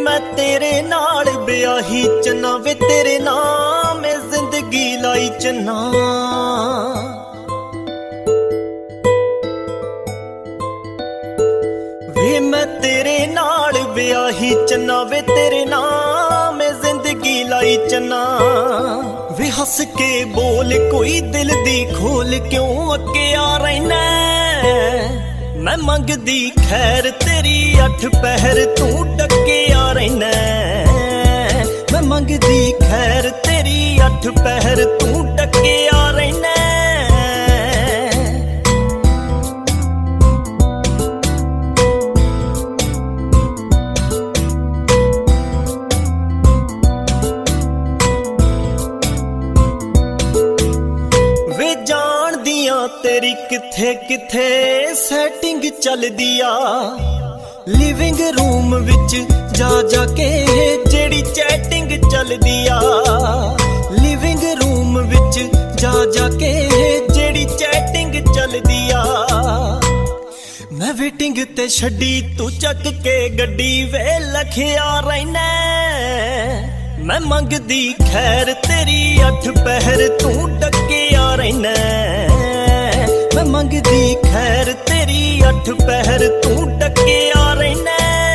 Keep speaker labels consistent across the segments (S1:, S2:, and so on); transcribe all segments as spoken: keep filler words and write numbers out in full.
S1: मैं तेरे नाल ब्याही चन्ना वे तेरे नाम मैं जिंदगी लाई चन्ना। वे मैं तेरे नाल ब्याही चन्ना वे तेरे नाम मैं जिंदगी लाई चन्ना। वे हस के बोल कोई दिल दी खोल क्यों अगे आ रहना। मैं मंगदी खैर तेरी अठ पहर तू टके आ रहना। मैं मंगदी खैर तेरी अठ पहर तू टके आ रहना। वे जान दिया तेरी किथे किथे सैटिंग चलदी आ। लिविंग रूम विच जा जाके जेड़ी चैटिंग चलदी आ। लिविंग रूम विच जा जाके जेड़ी चैटिंग चलदी आ। मैं वेटिंग ते छड्डी तू चक के गड्डी वे लखिया रहना। मैं मंगदी खैर तेरी अठ पहर तू टके आ रहना। मैं मंगदी खैर तेरी अठ पहर तू टके आ रहना।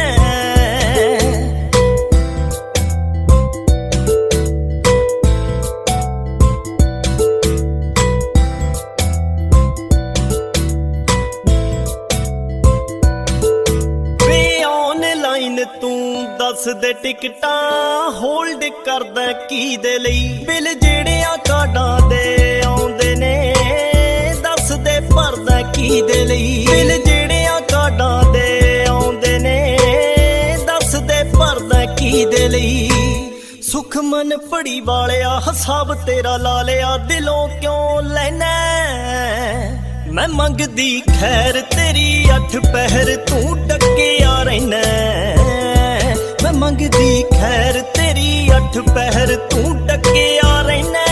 S1: वे ऑनलाइन तू दस दे टिकटां होल्ड करदा की दे लई। बिल जेड़ियां काडां दे आउंदे ने दस दे भरदा की दे लई। बिल जेड़ियां काडां दे आउंदे ने दस दे भरदा की दे लई। सुखमन पड़ी वालिया हिसाब तेरा ला लिया दिलों क्यों लैना। मैं मंगदी खैर तेरी अठ पहर तू टके आ रहना। मैं मंगदी खैर तेरी अठ पहर तू टके आ रहना।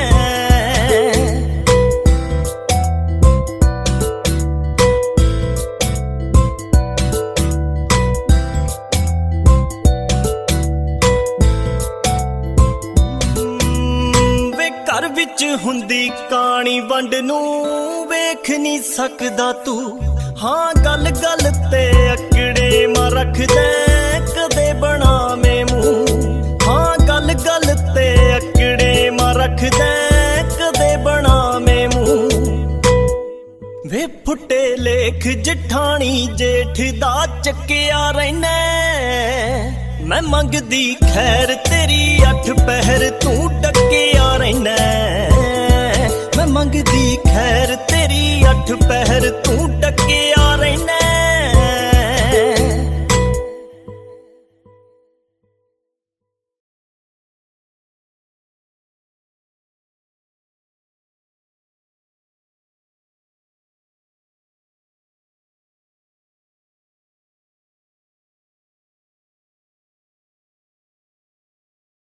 S1: वे घर विच हुंदी कहानी वंड नूं वेख नहीं सकदा तू। हाँ गल गल ते अकड़े मां रखदा कदे बनावे मुंह। हाँ गल गल ते अकड़े मां रखदा कदे बनावे मुंह। वे फुटे लेख जठानी जेठ दा चकिया रहना। मैं मंगदी खैर तेरी अठ पहर तू टके आ रहना। मैं मंगदी खैर तेरी अठ पहर तू टके आ रहना।